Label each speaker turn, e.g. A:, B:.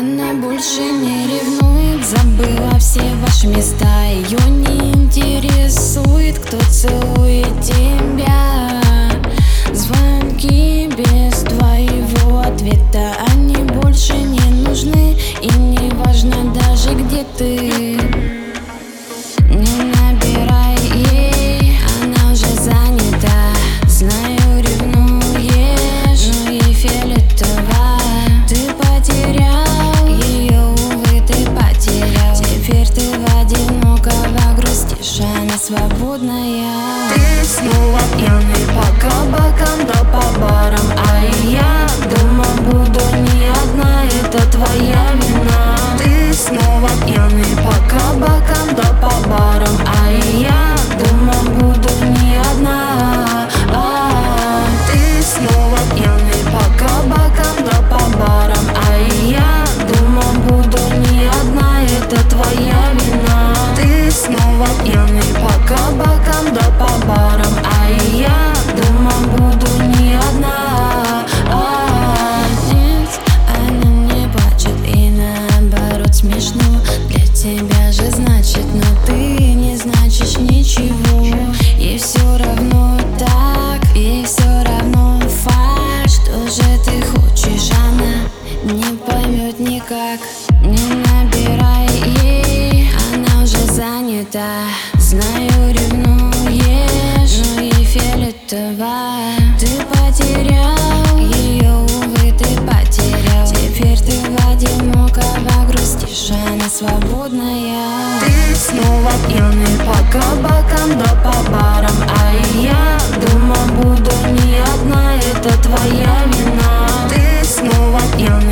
A: Она больше не ревнует, забыла все ваши места. Ее не интересует, кто целует тебя. Звонки без твоего ответа, они больше не нужны. И не важно даже, где ты. Не набирай ей, она уже занята. Знаю, ревнуешь, но ей фиолетово. Ты потерял ее, увы, ты потерял. Теперь ты в одинокого грустишь, она свободная.
B: Ты снова пьяный по кабакам да по барам, а я дома буду не одна, это твоя вина. Ты снова пьяный по кабакам да по барам, а я дома буду не одна. Ты снова пьяный по кабакам да по барам, а я дома буду не одна, это твоя вина. Ты снова пьяный по кабакам да по барам, а я дома буду не одна.
A: Нет, она не плачет и наоборот смешно. Для тебя же значит, но ты не значишь ничего. Ей все равно так, ей все равно факт. Что же ты хочешь, она не поймет никак. Не набирай ей, она уже занята. Знаю, ревнуешь, но ей фиолетово. Ты потерял ее, увы, ты потерял. Теперь ты в одинокого грустишь, она свободная.
B: Ты снова пьяный по кабакам да по барам, а я дома буду не одна, это твоя вина. Ты снова пьяный